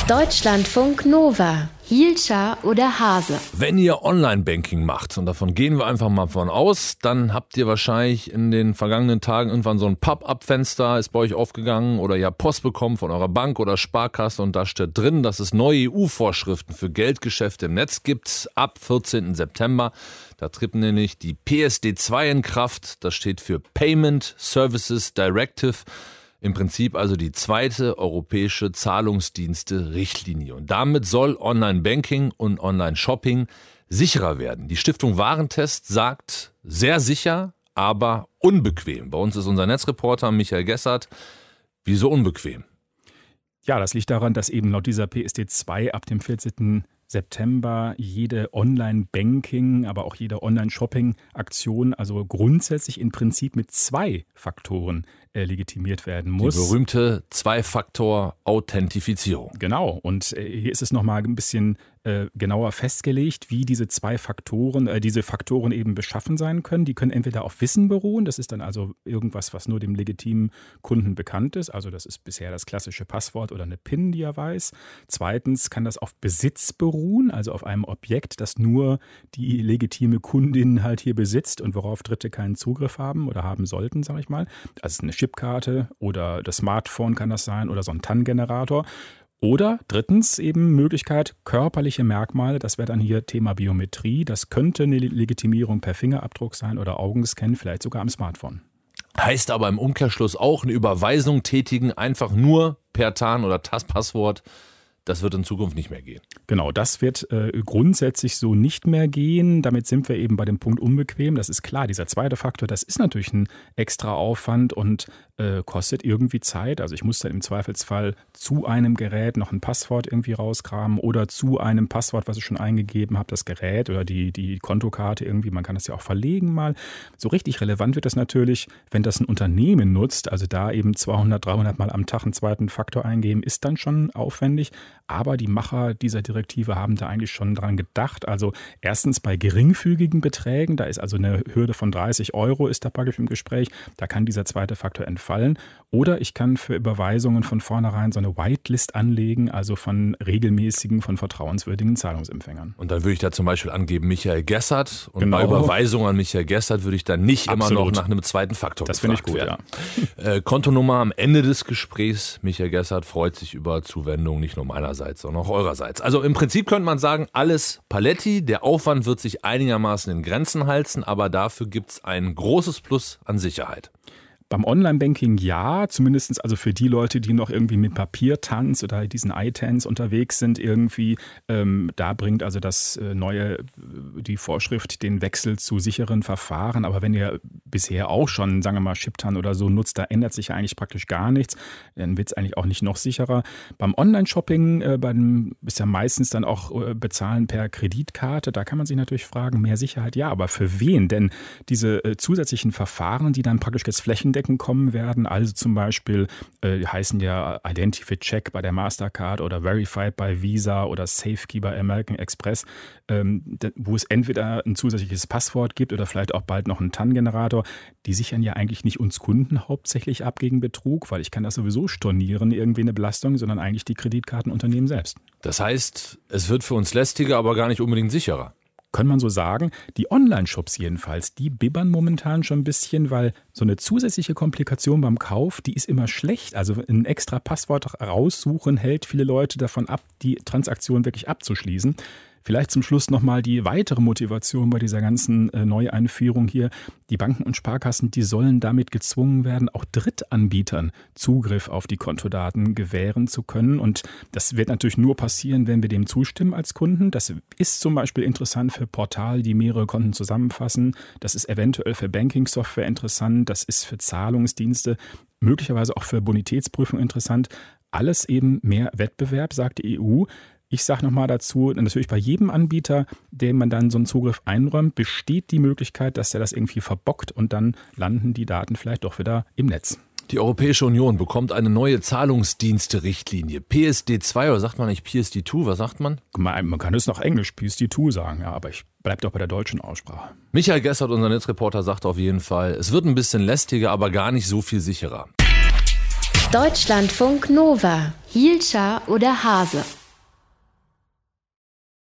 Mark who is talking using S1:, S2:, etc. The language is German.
S1: Deutschlandfunk Nova. Hielscher oder Hase?
S2: Wenn ihr Online-Banking macht, und davon gehen wir einfach mal von aus, dann habt ihr wahrscheinlich in den vergangenen Tagen irgendwann so ein Pop-up-Fenster ist bei euch aufgegangen oder ihr habt Post bekommen von eurer Bank oder Sparkasse und da steht drin, dass es neue EU-Vorschriften für Geldgeschäfte im Netz gibt ab 14. September. Da tritt nämlich die PSD2 in Kraft. Das steht für Payment Services Directive. Im Prinzip also die zweite europäische Zahlungsdienste-Richtlinie. Und damit soll Online-Banking und Online-Shopping sicherer werden. Die Stiftung Warentest sagt, sehr sicher, aber unbequem. Bei uns ist unser Netzreporter Michael Gessert. Wieso unbequem?
S3: Ja, das liegt daran, dass eben laut dieser PSD2 ab dem 14. September jede Online-Banking, aber auch jede Online-Shopping-Aktion also grundsätzlich im Prinzip mit 2 Faktoren legitimiert werden muss.
S2: Die berühmte Zwei-Faktor-Authentifizierung.
S3: Genau, und hier ist es nochmal ein bisschen genauer festgelegt, wie diese Faktoren eben beschaffen sein können. Die können entweder auf Wissen beruhen, das ist dann also irgendwas, was nur dem legitimen Kunden bekannt ist, also das ist bisher das klassische Passwort oder eine PIN, die er weiß. Zweitens kann das auf Besitz beruhen, also auf einem Objekt, das nur die legitime Kundin halt hier besitzt und worauf Dritte keinen Zugriff haben oder haben sollten, sage ich mal. Also eine Chipkarte oder das Smartphone kann das sein oder so ein TAN-Generator. Oder drittens eben Möglichkeit körperliche Merkmale, das wäre dann hier Thema Biometrie. Das könnte eine Legitimierung per Fingerabdruck sein oder Augenscan, vielleicht sogar am Smartphone.
S2: Heißt aber im Umkehrschluss auch eine Überweisung tätigen, einfach nur per TAN oder TAS-Passwort. Das wird in Zukunft nicht mehr gehen.
S3: Genau, das wird grundsätzlich so nicht mehr gehen. Damit sind wir eben bei dem Punkt unbequem. Das ist klar, dieser zweite Faktor, das ist natürlich ein extra Aufwand und kostet irgendwie Zeit. Also ich muss dann im Zweifelsfall zu einem Gerät noch ein Passwort irgendwie rauskramen oder zu einem Passwort, was ich schon eingegeben habe, das Gerät oder die Kontokarte irgendwie. Man kann das ja auch verlegen mal. So richtig relevant wird das natürlich, wenn das ein Unternehmen nutzt. Also da eben 200, 300 Mal am Tag einen zweiten Faktor eingeben, ist dann schon aufwendig. Aber die Macher dieser Direktive haben da eigentlich schon dran gedacht. Also erstens bei geringfügigen Beträgen, da ist also eine Hürde von 30 € ist da praktisch im Gespräch, da kann dieser zweite Faktor entfallen. Oder ich kann für Überweisungen von vornherein so eine Whitelist anlegen, also von regelmäßigen, von vertrauenswürdigen Zahlungsempfängern.
S2: Und dann würde ich da zum Beispiel angeben Michael Gessert und bei Überweisung an Michael Gessert würde ich dann nicht immer noch nach einem zweiten Faktor
S3: das finde ich gut,
S2: werden. Ja. Kontonummer am Ende des Gesprächs. Michael Gessert freut sich über Zuwendung, nicht nur meinerseits, sondern auch eurerseits. Also im Prinzip könnte man sagen, alles Paletti. Der Aufwand wird sich einigermaßen in Grenzen halten, aber dafür gibt es ein großes Plus an Sicherheit.
S3: Beim Online-Banking ja, zumindest also für die Leute, die noch irgendwie mit Papiertanz oder diesen iTans unterwegs sind irgendwie. Da bringt also die Vorschrift den Wechsel zu sicheren Verfahren. Aber wenn ihr bisher auch schon, sagen wir mal, Chiptan oder so nutzt, da ändert sich ja eigentlich praktisch gar nichts. Dann wird es eigentlich auch nicht noch sicherer. Beim Online-Shopping ist ja meistens dann auch Bezahlen per Kreditkarte. Da kann man sich natürlich fragen, mehr Sicherheit, ja, aber für wen? Denn diese zusätzlichen Verfahren, die dann praktisch jetzt flächendeckend kommen werden, also zum Beispiel heißen ja Identity Check bei der Mastercard oder Verified bei Visa oder SafeKey bei American Express, wo es entweder ein zusätzliches Passwort gibt oder vielleicht auch bald noch einen TAN-Generator. Die sichern ja eigentlich nicht uns Kunden hauptsächlich ab gegen Betrug, weil ich kann das sowieso stornieren, irgendwie eine Belastung, sondern eigentlich die Kreditkartenunternehmen selbst.
S2: Das heißt, es wird für uns lästiger, aber gar nicht unbedingt sicherer.
S3: Kann man so sagen. Die Online-Shops jedenfalls, die bibbern momentan schon ein bisschen, weil so eine zusätzliche Komplikation beim Kauf, die ist immer schlecht. Also ein extra Passwort raussuchen hält viele Leute davon ab, die Transaktion wirklich abzuschließen. Vielleicht zum Schluss nochmal die weitere Motivation bei dieser ganzen Neueinführung hier. Die Banken und Sparkassen, die sollen damit gezwungen werden, auch Drittanbietern Zugriff auf die Kontodaten gewähren zu können. Und das wird natürlich nur passieren, wenn wir dem zustimmen als Kunden. Das ist zum Beispiel interessant für Portale, die mehrere Konten zusammenfassen. Das ist eventuell für Banking-Software interessant. Das ist für Zahlungsdienste, möglicherweise auch für Bonitätsprüfung interessant. Alles eben mehr Wettbewerb, sagt die EU. Ich sage nochmal dazu, natürlich bei jedem Anbieter, dem man dann so einen Zugriff einräumt, besteht die Möglichkeit, dass er das irgendwie verbockt und dann landen die Daten vielleicht doch wieder im Netz.
S2: Die Europäische Union bekommt eine neue Zahlungsdienste-Richtlinie. PSD2 oder sagt man nicht PSD2? Was sagt man?
S3: Man kann es noch Englisch PSD2 sagen, ja, aber ich bleibe doch bei der deutschen Aussprache.
S2: Michael Gessert, unser Netzreporter, sagt auf jeden Fall, es wird ein bisschen lästiger, aber gar nicht so viel sicherer.
S1: Deutschlandfunk Nova. Hielscher oder Hase?